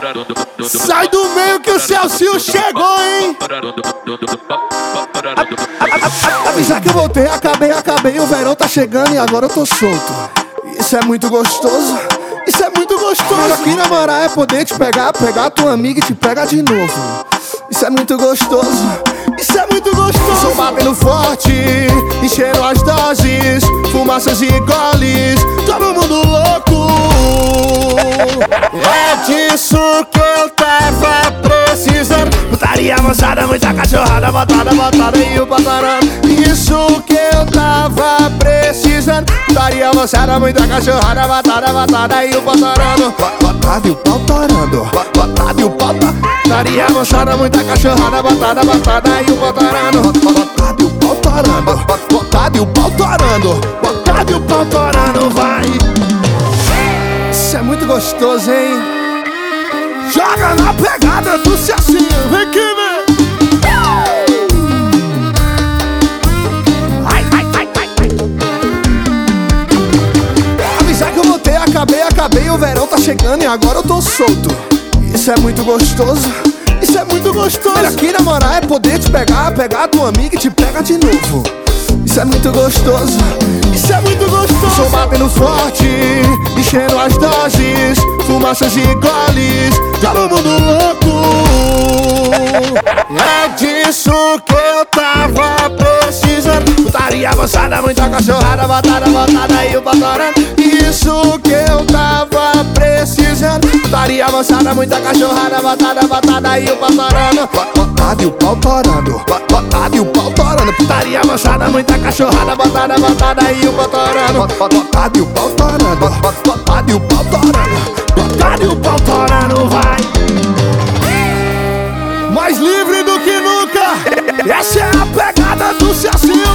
Sai do meio que o Celcinho chegou, hein? Avisa que eu voltei, acabei, o verão tá chegando e agora eu tô solto. Isso é muito gostoso, isso é muito gostoso. Melhor que namorar é poder te pegar tua amiga e te pegar de novo. Isso é muito gostoso, isso é muito gostoso. Sou batendo forte, enchendo as doses, fumaças e goles, todo mundo louco. É disso que eu tava precisando. Putaria avançada, muita cachorrada, botada e o patarando. Isso que eu tava precisando. Putaria avançada, muita cachorrada, botada e o patarando. Botada e o pau torando, botada e o pau torando. Putaria avançada, muita cachorrada, botada e o patarando. Botada e o pau torando, botada e o pau torando, botada e o pau torando, vai. Isso é muito gostoso, hein? Joga na pegada do Celcinho, vem aqui, vem! Avisar que eu voltei, acabei, o verão tá chegando e agora eu tô solto. Isso é muito gostoso, isso é muito gostoso. Melhor que namorar é poder te pegar tua amiga e te pega de novo. Isso é muito gostoso, isso é muito gostoso. Sou batendo forte, enchendo as doses, fumaças e goles, todo mundo louco. É disso que eu tava precisando. Putaria avançada, muita cachorrada, botada e o patorando. Isso que eu tava precisando. Putaria avançada, muita cachorrada, botada e o patorando. Botada e o pau torando, botada e o pau torando. Putaria avançada, muita cachorrada, botada e o patorando. Botada e o pau torando, botada e o pau torando, botada e o pau torando, vai. Mais livre do que nunca, essa é a pegada do Celcinho.